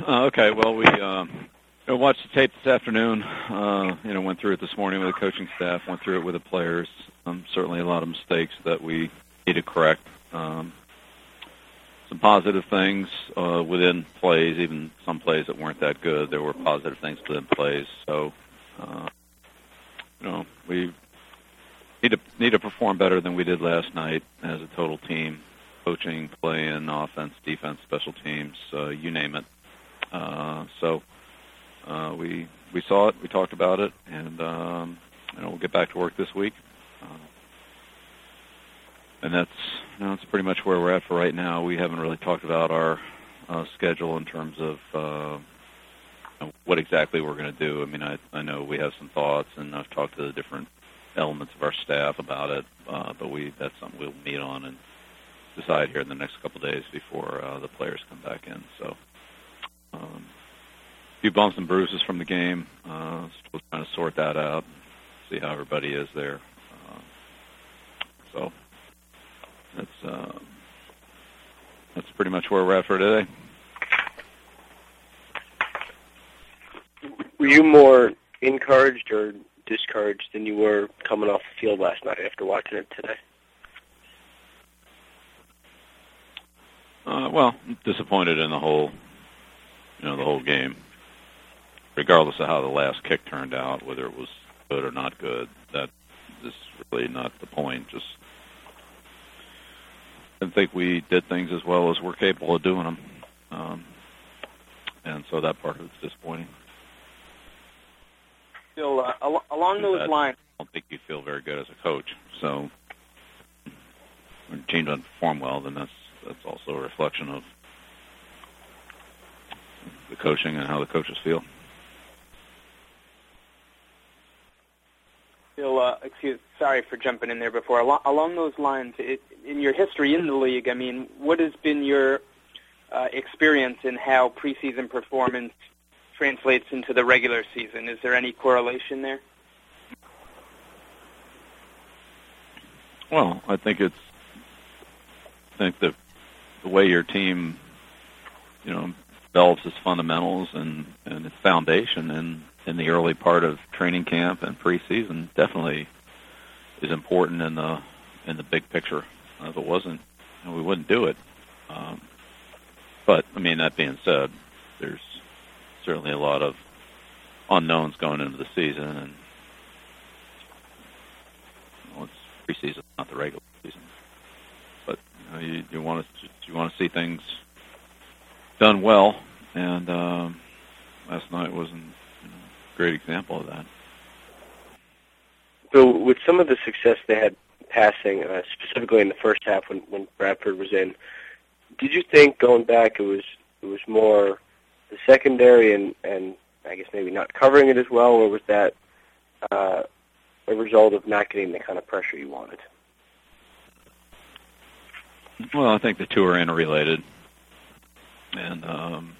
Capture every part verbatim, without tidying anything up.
Uh, okay, well, we um, watched the tape this afternoon. Uh, you know, went through it this morning with the coaching staff, went through it with the players. Um, certainly a lot of mistakes that we need to correct. Um, some positive things uh, within plays, even some plays that weren't that good. There were positive things within plays. So, uh, you know, we need to need to perform better than we did last night as a total team, coaching, playing, offense, defense, special teams, uh, you name it. Uh, so uh, we we saw it, we talked about it, and um, you know, we'll get back to work this week. Uh, and that's you know, that's pretty much where we're at for right now. We haven't really talked about our uh, schedule in terms of uh, you know, what exactly we're going to do. I mean, I, I know we have some thoughts, and I've talked to the different elements of our staff about it, uh, but we that's something we'll meet on and decide here in the next couple of days before uh, the players come back in. So um, a few bumps and bruises from the game. Uh, still trying to sort that out, see how everybody is there. Uh, so that's uh, that's pretty much where we're at for today. Were you more encouraged or discouraged than you were coming off the field last night after watching it today? Uh, well, disappointed in the whole, you know, the whole game. Regardless of how the last kick turned out, whether it was good or not good, that is really not the point. Just didn't think we did things as well as we're capable of doing them, um, and so that part of it's disappointing. Still, uh, al- along those that, lines, I don't think you feel very good as a coach. So when a team doesn't perform well, then that's that's also a reflection of the coaching and how the coaches feel. Still, uh, excuse, sorry for jumping in there before. Along, along those lines, it, in your history in the league, I mean, what has been your uh, experience in how preseason performance translates into the regular season? Is there any correlation there? Well, I think it's I think that the way your team, you know, develops its fundamentals and, and its foundation in, in the early part of training camp and preseason definitely is important in the in the big picture. If it wasn't, you know, we wouldn't do it. Um, but I mean, that being said, there's certainly a lot of unknowns going into the season, and you know, it's preseason, not the regular season. But you, know, you, you want to you want to see things done well, and um, last night wasn't you know, a great example of that. So, with some of the success they had passing, uh, specifically in the first half when, when Bradford was in, did you think going back it was it was more the secondary and, and I guess maybe not covering it as well, or was that uh, a result of not getting the kind of pressure you wanted? Well, I think the two are interrelated, and um,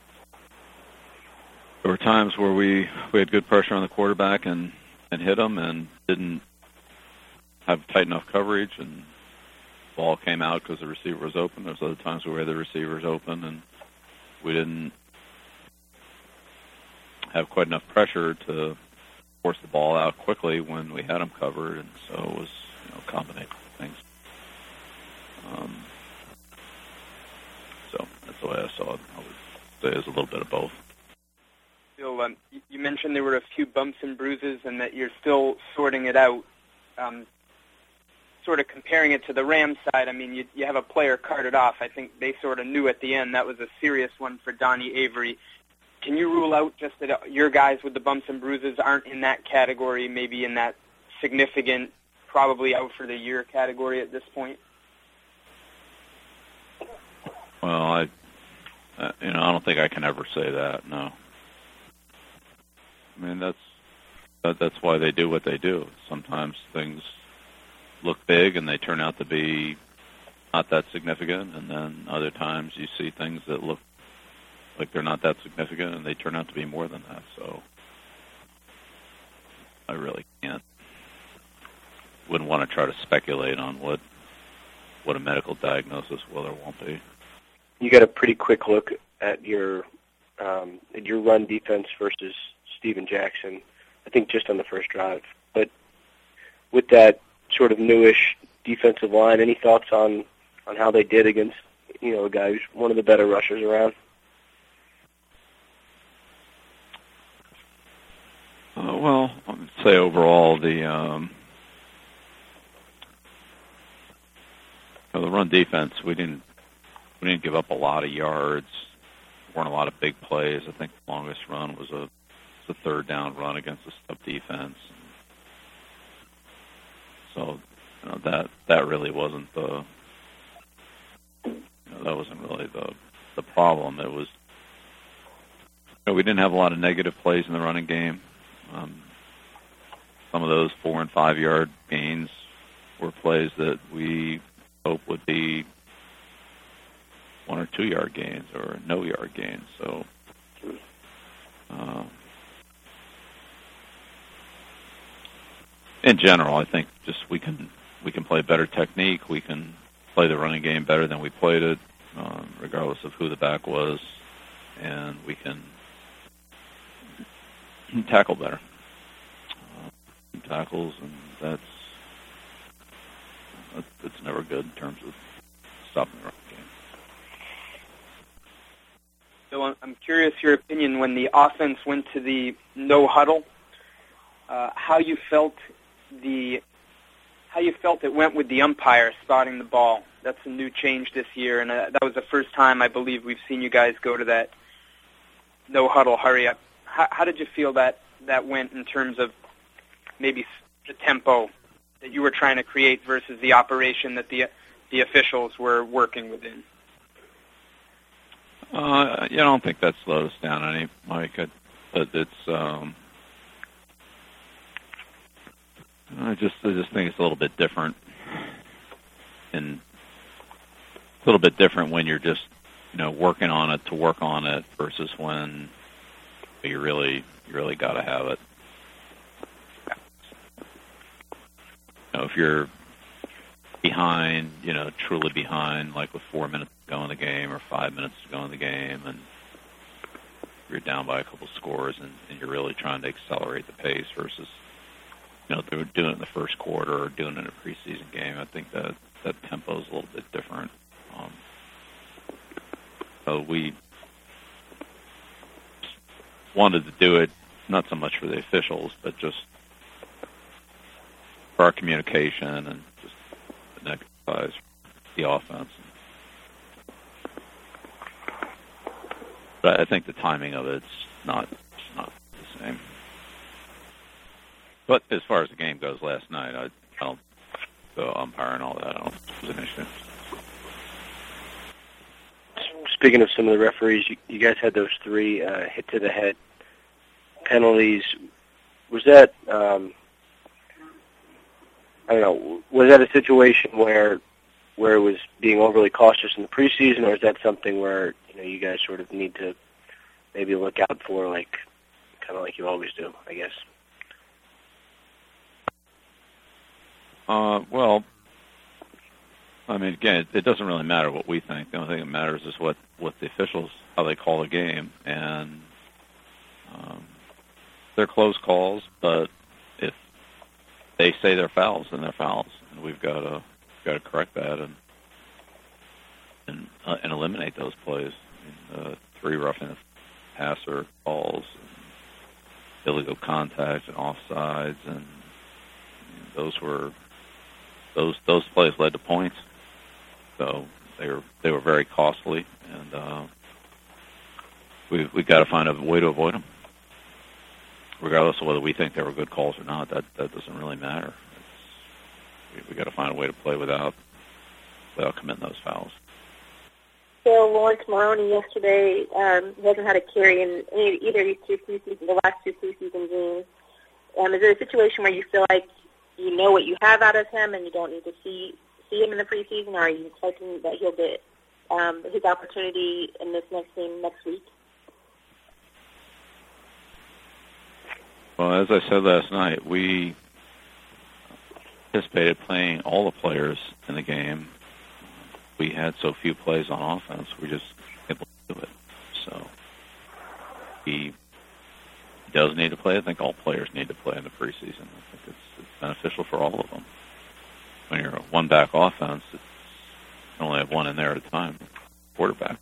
there were times where we, we had good pressure on the quarterback and, and hit him and didn't have tight enough coverage, and the ball came out because the receiver was open. There was other times where we had the receivers open, and we didn't have quite enough pressure to force the ball out quickly when we had them covered, and so it was you know, a combination of things. Um, so that's the way I saw it. I would say it was a little bit of both. Bill, um, you mentioned there were a few bumps and bruises and that you're still sorting it out. Um, sort of comparing it to the Rams side, I mean, you, you have a player carted off. I think they sort of knew at the end that was a serious one for Donnie Avery. Can you rule out just that your guys with the bumps and bruises aren't in that category, maybe in that significant, probably out for the year category at this point? Well, I, uh, you know, I don't think I can ever say that. No. I mean, that's that, that's why they do what they do. Sometimes things look big and they turn out to be not that significant, and then other times you see things that look like they're not that significant and they turn out to be more than that. So I really can't. Wouldn't want to try to speculate on what what a medical diagnosis will or won't be. You got a pretty quick look at your um, in your run defense versus Steven Jackson, I think just on the first drive. But with that sort of newish defensive line, any thoughts on, on how they did against, you know, a guy who's one of the better rushers around? Uh, well, I would say overall the um, you know, the run defense, we didn't we didn't give up a lot of yards. Weren't a lot of big plays. I think the longest run was a, was a third down run against a stub defense. So you know, that that really wasn't the you know, that wasn't really the the problem. It was you know, we didn't have a lot of negative plays in the running game. Um, some of those four and five yard gains were plays that we hope would be one or two yard gains or no yard gains. So, uh, in general, I think just we can we can play better technique. We can play the running game better than we played it, um, regardless of who the back was, and we can tackle better. Uh, tackles, and that's that's never good in terms of stopping the run game. So I'm curious your opinion when the offense went to the no huddle, uh, how you felt the how you felt it went with the umpire spotting the ball. That's a new change this year, and uh, that was the first time I believe we've seen you guys go to that no huddle hurry up. How, how did you feel that that went in terms of maybe the tempo that you were trying to create versus the operation that the the officials were working within? Uh, yeah, I don't think that slowed us down any, Mike. I, it's um, I just I just think it's a little bit different, and a little bit different when you're just you know working on it to work on it versus when you really you really got to have it. You know, if you're behind, you know, truly behind, like with four minutes to go in the game or five minutes to go in the game, and you're down by a couple scores, and, and you're really trying to accelerate the pace versus, you know, they were doing it in the first quarter or doing it in a preseason game. I think that that tempo is a little bit different. Um, so we wanted to do it not so much for the officials, but just for our communication and just an exercise for the offense. But I think the timing of it's not it's not the same. But as far as the game goes last night, I, I don't go umpire and all that. I don't think it was an issue. Speaking of some of the referees, you, you guys had those three uh, hit to the head penalties. Was that um, I don't know, was that a situation where where it was being overly cautious in the preseason, or is that something where, you know, you guys sort of need to maybe look out for, like, kind of like you always do, I guess? Uh, well, I mean, again, it, it doesn't really matter what we think. The only thing that matters is what, what the officials, how they call the game. And um, they're close calls, but if they say they're fouls, then they're fouls, and we've got to got to correct that and and, uh, and eliminate those plays. I mean, uh, three roughing the passer calls, and illegal contact, and offsides, and you know, those were those those plays led to points. So they were they were very costly, and uh, we we got to find a way to avoid them. Regardless of whether we think they were good calls or not, that, that doesn't really matter. It's, we we got to find a way to play without without committing those fouls. So Lawrence Maroney yesterday um, he hasn't had a carry in any, either of these two preseason, the last two preseason games. Um, is there a situation where you feel like you know what you have out of him and you don't need to see see him in the preseason, or are you expecting that he'll get um, his opportunity in this next game next week? Well, as I said last night, we anticipated playing all the players in the game. We had so few plays on offense, we just able to do it. So he does need to play. I think all players need to play in the preseason. I think it's, it's beneficial for all of them. When you're a one-back offense, it's, you only have one in there at a time, quarterback.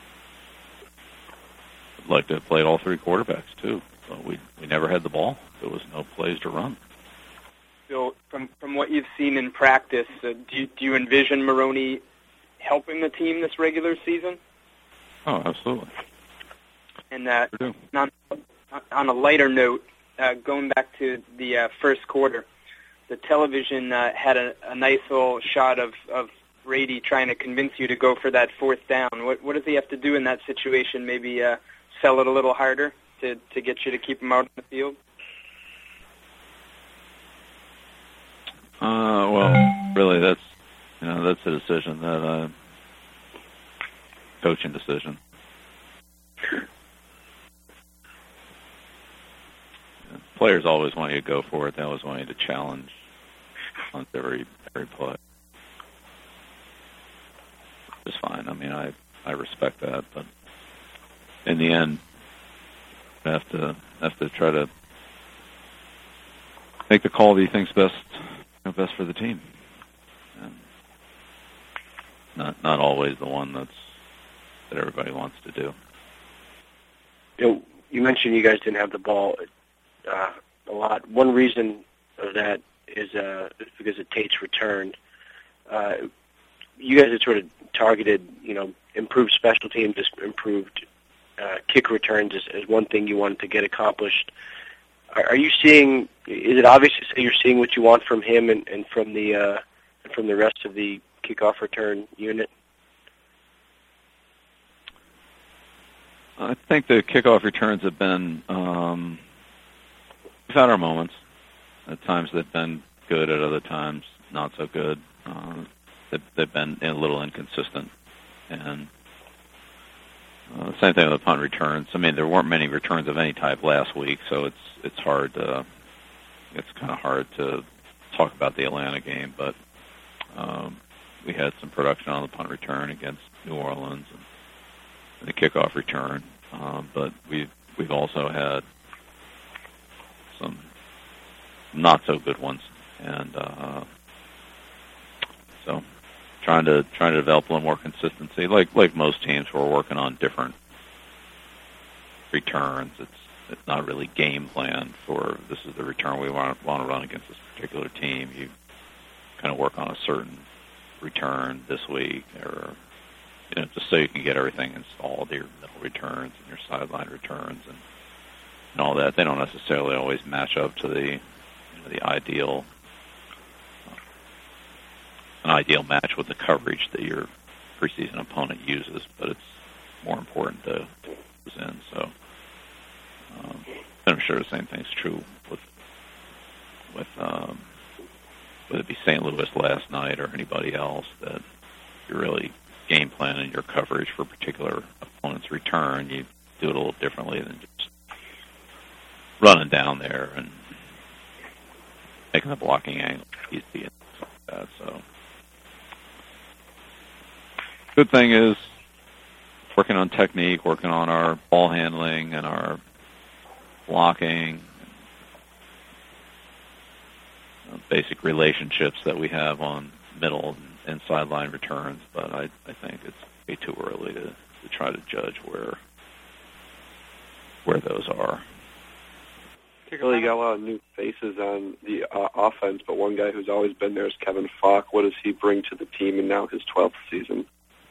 I'd like to have played all three quarterbacks, too. But we we never had the ball. There was no plays to run. So from, from what you've seen in practice, uh, do, you, do you envision Maroney helping the team this regular season? Oh, absolutely. And uh, on, on a lighter note, uh, going back to the uh, first quarter, the television uh, had a, a nice little shot of, of Brady trying to convince you to go for that fourth down. What, what does he have to do in that situation? Maybe uh, sell it a little harder to, to get you to keep him out on the field? Uh, well, really, that's you know that's a decision that uh, coaching decision. Players always want you to go for it. They always want you to challenge on every every play. It's fine. I mean, I I respect that, but in the end, you have to have to try to make the call that you think's best you know, best for the team, and not not always the one that's that everybody wants to do. You know, you mentioned you guys didn't have the ball uh, a lot. One reason of that is, uh, is because of Tate's return. Uh, you guys had sort of targeted, you know, improved special teams, just improved uh, kick returns as, as one thing you wanted to get accomplished. Are, are you seeing? Is it obvious to say you're seeing what you want from him and, and from the uh, and from the rest of the kickoff return unit? I think the kickoff returns have been, um, we've had our moments. At times they've been good, at other times not so good. Uh, they've, they've been a little inconsistent. And uh, same thing with the punt returns. I mean, there weren't many returns of any type last week, so it's it's hard to, it's kind of hard to talk about the Atlanta game, but um, we had some production on the punt return against New Orleans and the kickoff return, um, but we've we've also had some not so good ones, and uh, so trying to trying to develop a little more consistency. Like like most teams, we're working on different returns. It's it's not really game plan for this is the return we want want to run against this particular team. You kind of work on a certain return this week, or you know, just so you can get everything installed, your middle returns and your sideline returns and, and all that. They don't necessarily always match up to the you know, the ideal uh, an ideal match with the coverage that your preseason opponent uses, but it's more important to use in. So um, I'm sure the same thing's true with with um, whether it be Saint Louis last night or anybody else, that you're really game planning your coverage for a particular opponent's return. You do it a little differently than just running down there and making the blocking angle easy and stuff like that. So, good thing is working on technique, working on our ball handling and our blocking, uh, basic relationships that we have on middle and and sideline returns, but I, I think it's way too early to, to try to judge where where those are. Well, you got a lot of new faces on the uh, offense, but one guy who's always been there is Kevin Falk. What does he bring to the team in now his twelfth season?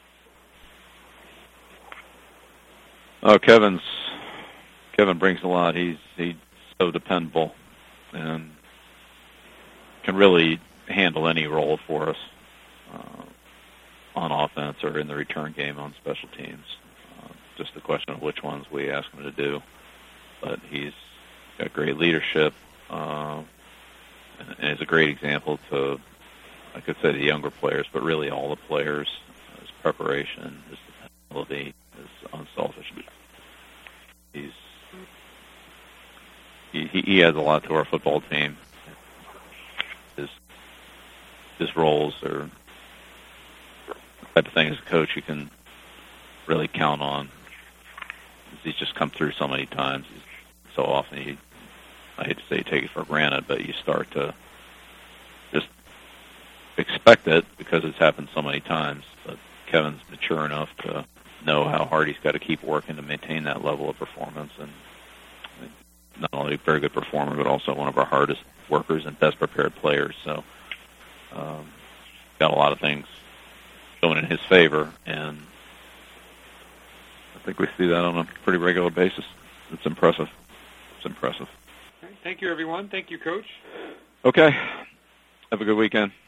Oh, Kevin's Kevin brings a lot. He's he's so dependable and can really handle any role for us. Uh, on offense or in the return game on special teams. Uh, just a question of which ones we ask him to do. But he's got great leadership uh, and, and is a great example to, I could say, the younger players, but really all the players. His preparation, his dependability, his unselfishness. He's he, he adds a lot to our football team. His his roles are type of thing as a coach you can really count on. he's just come through so many times. He's, so often, you, I hate to say you take it for granted, but you start to just expect it because it's happened so many times. But Kevin's mature enough to know how hard he's got to keep working to maintain that level of performance, and not only a very good performer, but also one of our hardest workers and best prepared players. So, um, got a lot of things going in his favor, and I think we see that on a pretty regular basis. It's impressive. It's impressive. Thank you, everyone. Thank you, Coach. Okay. Have a good weekend.